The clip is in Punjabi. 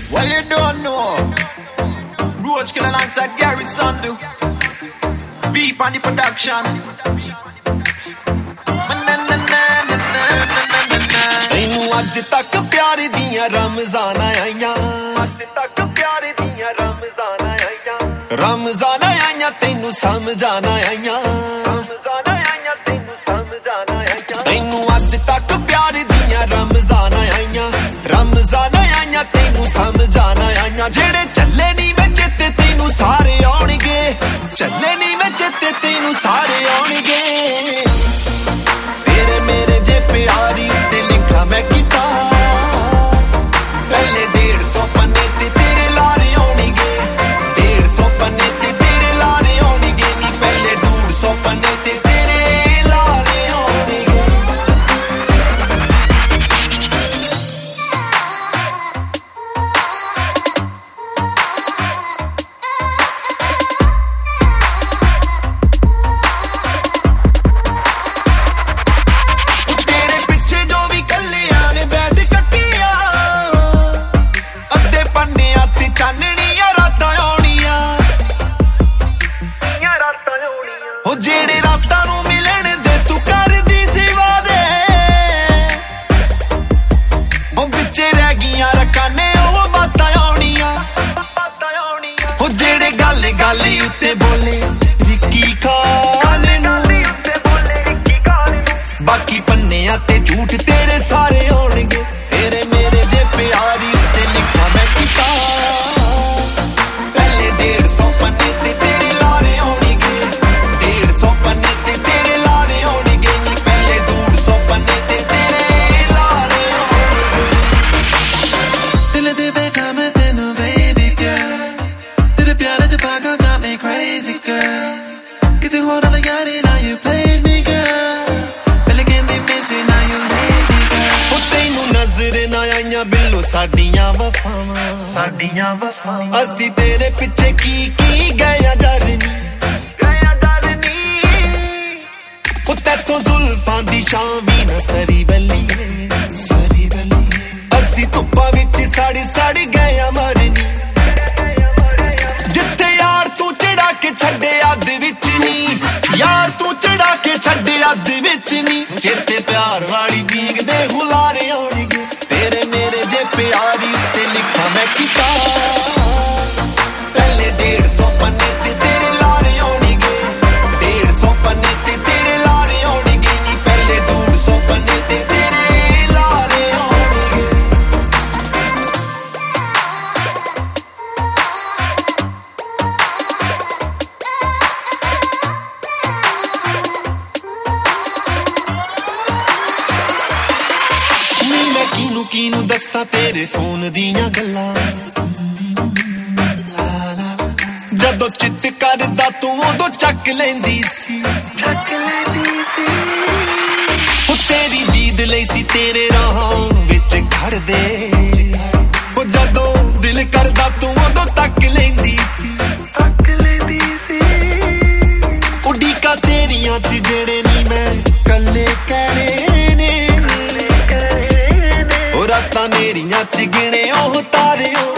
Well, you don't know. Roach Kill alongside Gary Sandu. Veep on the production. ਤੈਨੂੰ ਅੱਜ ਤੱਕ ਪਿਆਰ ਦੀਆਂ ਰਮਜ਼ਾਨ ਆਈਆਂ ਰਮਜ਼ਾਨ ਆਈਆਂ ਤੈਨੂੰ ਸਮਝਾਣਾ ਆਈਆਂ ਤੈਨੂੰ ਅੱਜ ਤੱਕ ਪਿਆਰ ਦੀਆਂ ਰਮਜ਼ਾਨ ਆਈਆਂ ਤੈਨੂੰ ਸਮਝਾਣਾ ਆਈਆਂ ਜਿਹੜੇ ਚੱਲੇ ਨਹੀਂ ਮੈਂ ਚਿੱਤੇ ਤੈਨੂੰ ਸਾਰੇ ਆਉਣਗੇ ਚੱਲੇ ਨਹੀਂ ਮੈਂ ਚਿੱਤੇ ਤੈਨੂੰ ਸਾਰੇ ਆਉਣਗੇ ਤੇਰੇ ਮੇਰੇ ਜੇ ਪਿਆਰੀ ਉੱਤੇ ਲਿਖਾ ਮੈਂ ਕੀਤਾ ਪਹਿਲੇ 150 ਪੰਨੇ ਤੇ ਤੇਰੇ ਲਾਰੇ ਆਉਣਗੇ 150 ਪੰਨੇ ਤੇ ਤੇਰੇ ਲਾਰੇ ਆਉਣਗੇ ਨੀ ਪਹਿਲੇ 150 ਪੰਨੇ ਤੇ ਤੇਰੇ ਲਾਰੇ ਆਉਣਗੇ ਜਿਹੜੇ ਰਾਤਾਂ ਨੂੰ ਮਿਲਣ ਦੇ ਤੂੰ ਕਰਦੀ ਸਿਵਾ ਦੇ ਉਹ ਵਿੱਚੇ ਰਹਿ ਗਈਆਂ ਰਕਾਨੇ ਉਹ ਬਾਤਾਂ ਆਉਣੀਆਂ ਉਹ ਜਿਹੜੇ ਗੱਲ ਉੱਤੇ ਬੋਲੇ ਰਿੱਕੀ ਖਾਨ ਨੂੰ ਬਾਕੀ ਪੰਨਿਆਂ ਤੇ ਝੂਠ ਤੇਰੇ ਸਾਰੇ ਆਉਣਗੇ ਤੇਰੇ ਮੇਰੇ ਜੇ ਪਿਆਰੀ ਉੱਤੇ ਲਿਖਾ ਮੈਂ ਕੀਤਾ ਪਹਿਲੇ 150 ਪੰਨੇ ਤੇ ਤੇਰੇ ਲਾਰੇ ਆਉਣਗੇ 150 ਪੰਨੇ ਤੇ ਤੇਰੇ ਲਾਰੇ ਆਉਣਗੇ ਨੀ ਪਹਿਲੇ 150 ਪੰਨੇ ਤੇ ਤੇਰੇ ਲਾਰੇ ਆਉਣਗੇ ਦਿਲ ਦੇ ਬੈਠਾ ਮੈਂ ਤੈਨੂੰ baby girl ਤੇਰੇ ਪਿਆਰ ਚ ਪਾਗਲ got me crazy girl ਕਿਤੇ ਹੋਰ ਨਾ ਯਾਰੀ now you played me girl ਪਹਿਲੇ ਕਹਿੰਦੀ miss you now you hate me girl ਉਹ ਤੈਨੂੰ ਨਜ਼ਰ ਨਾ ਆਈਆਂ ਬਿੱਲੋ ਸਾਡੀਆਂ ਵਫਾਵਾਂ ਅਸੀਂ ਤੇਰੇ ਪਿੱਛੇ ਕੀ ਗਏ ਜਰਨੀ ਉਹ ਤੈਥੋਂ ਜ਼ੁਲਫਾਂ ਦੀ ਛਾਂ ਵੀ ਨਾ ਸਰੀ ਬੱਲੀ ਅਸੀਂ ਧੁੱਪਾਂ ਵਿੱਚ ਸੜ ਗਏ ਮਰਨੀ ਜਿੱਥੇ ਯਾਰ ਤੂੰ ਚੜਾ ਕੇ ਛੱਡੇ ਅੱਧ ਵਿੱਚ ਨਹੀਂ ਯਾਰ ਤੂੰ ਚੜਾ ਕੇ ਛੱਡੇ ਅੱਧ ਵਿੱਚ ਨਹੀਂ ਚਿੱਤੇ ਪਿਆਰ ਵਾਲੀ ਬੀਗ ਦੇ ਹੁਲਾਰੇ ਆਉਣਗੇ ਤੇਰੇ ਮੇਰੇ ਜੇ ਪਿਆਰੀ ਉੱਤੇ ਲਿਖਾ ਮੈਂ ਕੀਤਾ ਪਹਿਲੇ 150 ਪੰਨੇ ਤੇ ਤੇਰੇ ਲਾਰੇ ਆਉਣਗੇ 150 ਪੰਨੇ ਤੇ ਤੇਰੇ ਲਾਰੇ ਆਉਣਗੇ ਨੀ ਪਹਿਲੇ 150 ਪੰਨੇ ਤੇ ਤੇਰੇ ਲਾਰੇ ਆਉਣਗੇ ਨੀ ਮੈਂ ਕਿਨੂੰ ਦੱਸਾਂ ਤੇਰੇ ਫੋਨ ਦੀਆਂ ਗੱਲਾਂ ਜਦੋਂ ਚਿੱਤ ਕਰਦਾ ਤੂੰ ਉਦੋਂ ਚੱਕ ਲੈਂਦੀ ਸੀ ਉਹ ਤੇਰੀ ਦੀਦ ਲਈ ਸੀ ਤੇਰੇ ਰਾਹਾਂ ਵਿੱਚ ਖੜਦੇ ਉਹ ਜਦੋਂ ਦਿਲ ਕਰਦਾ ਤੂੰ ਉਦੋਂ ਤੱਕ ਲੈਂਦੀ ਸੀ ਉਡੀਕਾਂ ਤੇਰੀਆਂ ਚ ਜਿਹੜੇ ਨਹੀਂ ਮੈਂ ਕੱਲੇ ਕਹਿਣੇ ਨੇ ਉਹ ਰਾਤਾਂ ਨੇਰੀਆਂ ਚ ਗਿਣੇ ਉਹ ਤਾਰੇ